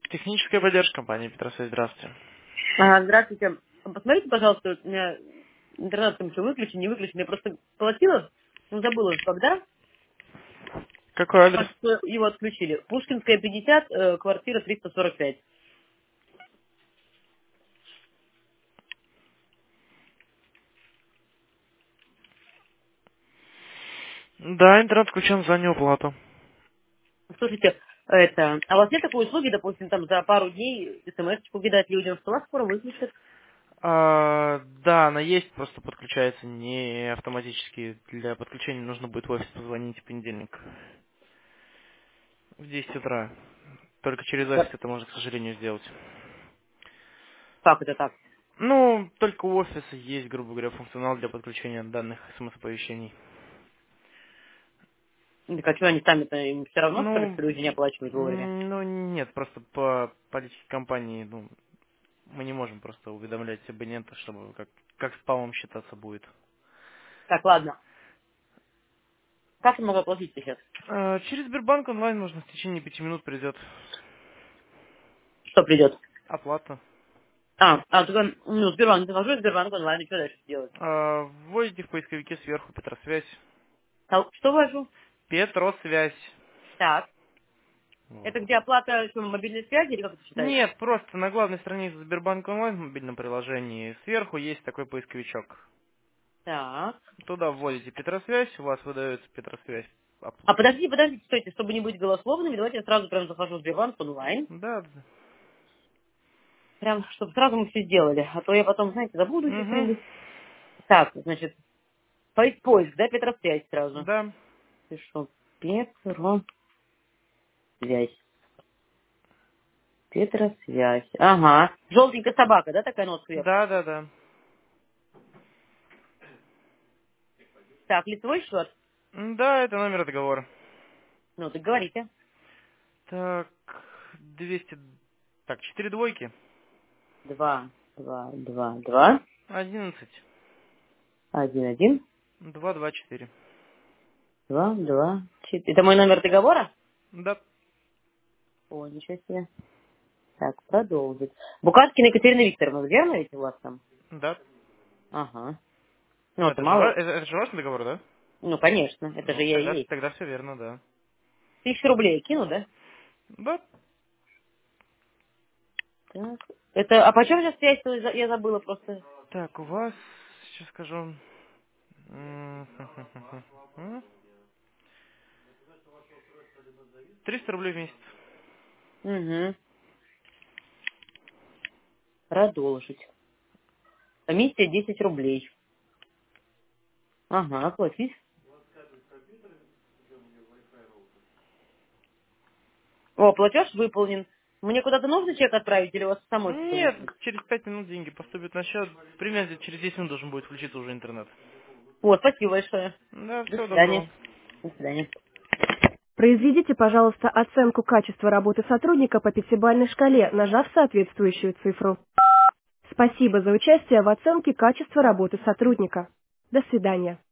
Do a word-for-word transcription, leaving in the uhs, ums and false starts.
Техническая поддержка компании Петросвязь. Здравствуйте. А, здравствуйте. Посмотрите, пожалуйста, вот у меня интернет там еще выключен, не выключен. Я просто платила, ну, забыла уже когда, Какой адрес? что его отключили. Пушкинская, пятьдесят, э, квартира триста сорок пять. Да, интернет включен за неуплату. Слушайте, это, а у вас нет такой услуги, допустим, там за пару дней смс-очку кидать людям, что вас скоро выключат? А, да, она есть, просто подключается не автоматически. Для подключения нужно будет в офис позвонить в понедельник в десять утра. Только через офис Да. это можно, к сожалению, сделать. Как это так? Ну, только у офиса есть, грубо говоря, функционал для подключения данных смс-оповещений. Так а что они сами-то им все равно, что ли, Ну, что люди не оплачивают вовремя? м, ну нет, просто по политике компании, ну, мы не можем просто уведомлять абонента, чтобы как, как спамом считаться будет. Так, ладно. Как я могу оплатить сейчас? А, через Сбербанк онлайн можно в течение пяти минут придет Что придет? оплата. А, а, только, ну, Сбербанк, захожу в Сбербанк онлайн, и что дальше делать? А, вводите в поисковике сверху Петросвязь. А, Что ввожу? Петросвязь. Так. Вот. Это где оплата что, мобильной связи или как это считается? Нет, просто на главной странице Сбербанк онлайн в мобильном приложении сверху есть такой поисковичок. Так. Туда вводите Петросвязь, у вас выдается Петросвязь. Ап- А подождите, подождите, стойте, чтобы не быть голословными, давайте я сразу прям захожу в Сбербанк онлайн. Да. Прям, чтобы сразу мы все сделали. А то я потом, знаете, забуду Угу. что-нибудь. Так, значит, поиск, поиск, да, Петросвязь сразу. Да. Пишу. Петросвязь. Петросвязь. Ага. Желтенькая собака, да, такая нос сверху? Да, да, да. Так, лицевой счет. М, Да, это номер договора. Ну, так говорите. Так, двести. Так, четыре двойки. Два, два, два, два, Одиннадцать. один, один, Два, два, четыре. два, два, четыре. Это мой номер договора? Да. О, ничего себе. Так, продолжить. Букашкина Екатерина Викторовна, верно ведь у вас там? Да. Ага. Ну, Ну, это это же, ва- мало. это, это же ваш договор, да? Ну, конечно, это же Ну, я и тогда, есть. тогда все верно, да. Тысячу рублей кину, да? Да. Так. Это, а почем сейчас связь, я забыла просто. Так, у вас, сейчас скажу, триста рублей в месяц. Угу. Продолжить. Комиссия десять рублей. Ага, оплатить. О, платеж выполнен. Мне куда-то нужно чек отправить или у вас самой что-то Нет, вышло? через пять минут деньги поступят на счет. Примерно через десять минут должен будет включиться уже интернет. Вот, спасибо большое. Да, До всего свидания. доброго. До свидания. Произведите, пожалуйста, оценку качества работы сотрудника по пятибалльной шкале, нажав соответствующую цифру. Спасибо за участие в оценке качества работы сотрудника. До свидания.